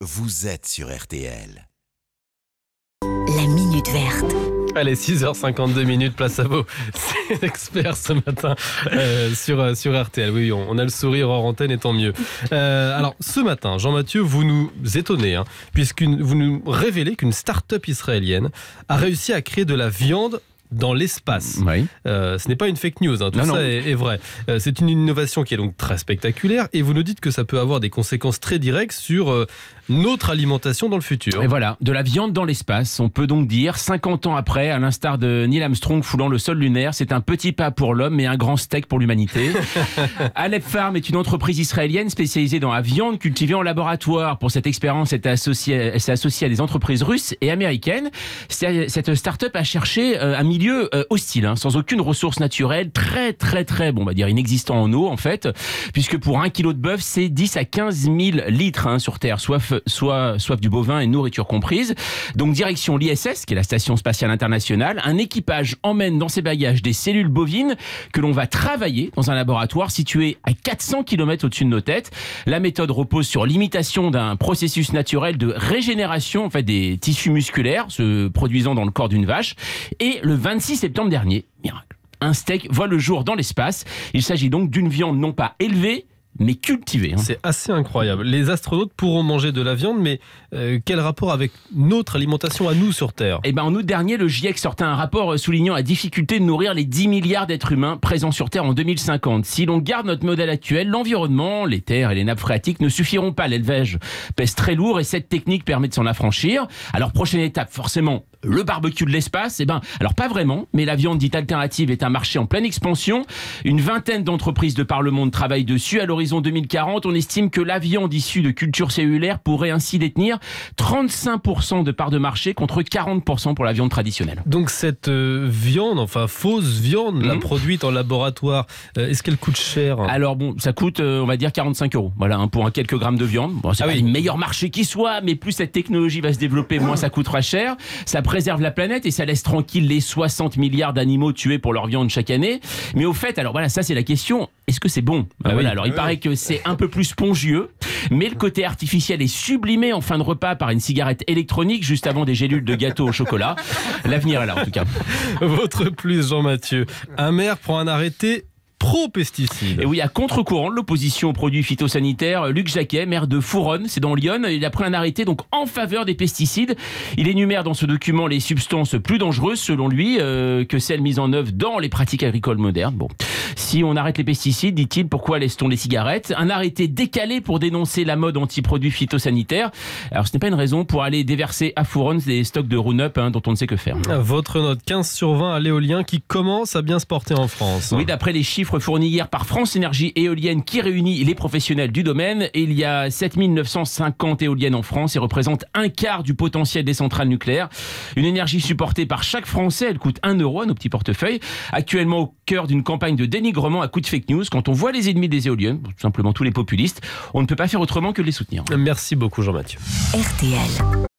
vous êtes sur RTL. La Minute Verte. Allez, 6h52, place à vous. C'est expert ce matin sur RTL. Oui, on a le sourire hors antenne et tant mieux. Alors, ce matin, Jean-Mathieu, vous nous étonnez, puisque vous nous révélez qu'une start-up israélienne a réussi à créer de la viande dans l'espace. Oui. Ce n'est pas une fake news, tout ça est vrai. C'est une innovation qui est donc très spectaculaire et vous nous dites que ça peut avoir des conséquences très directes sur notre alimentation dans le futur. Et voilà, de la viande dans l'espace. On peut donc dire, 50 ans après, à l'instar de Neil Armstrong foulant le sol lunaire, c'est un petit pas pour l'homme mais un grand steak pour l'humanité. Alep Farm est une entreprise israélienne spécialisée dans la viande cultivée en laboratoire. Pour cette expérience, elle s'est associée à des entreprises russes et américaines. Cette start-up a cherché un milieu hostile, sans aucune ressource naturelle, très, on va dire inexistant en eau en fait, puisque pour 1 kilo de bœuf, c'est 10 à 15 000 litres sur Terre, soif du bovin et nourriture comprise. Donc direction l'ISS, qui est la Station Spatiale Internationale, un équipage emmène dans ses bagages des cellules bovines que l'on va travailler dans un laboratoire situé à 400 km au-dessus de nos têtes. La méthode repose sur l'imitation d'un processus naturel de régénération en fait, des tissus musculaires se produisant dans le corps d'une vache. Et le 26 septembre dernier, miracle, un steak voit le jour dans l'espace. Il s'agit donc d'une viande non pas élevée, mais cultivée. C'est assez incroyable. Les astronautes pourront manger de la viande, mais quel rapport avec notre alimentation à nous sur Terre ? En août dernier, le GIEC sortait un rapport soulignant la difficulté de nourrir les 10 milliards d'êtres humains présents sur Terre en 2050. Si l'on garde notre modèle actuel, l'environnement, les terres et les nappes phréatiques ne suffiront pas. L'élevage pèse très lourd et cette technique permet de s'en affranchir. Alors, prochaine étape, forcément, le barbecue de l'espace, alors pas vraiment, mais la viande dite alternative est un marché en pleine expansion. Une vingtaine d'entreprises de par le monde travaillent dessus. À l'horizon 2040, on estime que la viande issue de culture cellulaire pourrait ainsi détenir 35% de part de marché contre 40% pour la viande traditionnelle. Donc cette viande, fausse viande, la produite en laboratoire, est-ce qu'elle coûte cher ? Alors ça coûte, on va dire 45 €. Voilà, pour quelques grammes de viande. Bon, c'est pas le meilleur marché qui soit, mais plus cette technologie va se développer, moins ça coûtera cher. Ça préserve la planète et ça laisse tranquille les 60 milliards d'animaux tués pour leur viande chaque année. Mais au fait, ça c'est la question, est-ce que c'est bon ? Il paraît que c'est un peu plus spongieux, mais le côté artificiel est sublimé en fin de repas par une cigarette électronique juste avant des gélules de gâteau au chocolat. L'avenir est là en tout cas. Votre plus, Jean-Mathieu. Un maire prend un arrêté pro-pesticides. Et oui, à contre-courant de l'opposition aux produits phytosanitaires, Luc Jacquet, maire de Fouronne, c'est dans l'Yonne, il a pris un arrêté donc en faveur des pesticides. Il énumère dans ce document les substances plus dangereuses selon lui que celles mises en œuvre dans les pratiques agricoles modernes. Bon, si on arrête les pesticides, dit-il, pourquoi laisse-t-on les cigarettes ? Un arrêté décalé pour dénoncer la mode anti-produits phytosanitaires. Alors ce n'est pas une raison pour aller déverser à Fouronne des stocks de Roundup dont on ne sait que faire. Votre note 15 sur 20 à l'éolien qui commence à bien se porter en France. Oui, d'après les chiffres fournis hier par France Énergie Éolienne qui réunit les professionnels du domaine. Et il y a 7950 éoliennes en France et représente un quart du potentiel des centrales nucléaires. Une énergie supportée par chaque Français, elle coûte 1 € à nos petits portefeuilles. Actuellement au cœur d'une campagne de dénigrement à coups de fake news. Quand on voit les ennemis des éoliennes, tout simplement tous les populistes, on ne peut pas faire autrement que de les soutenir. Merci beaucoup Jean-Mathieu. RTL.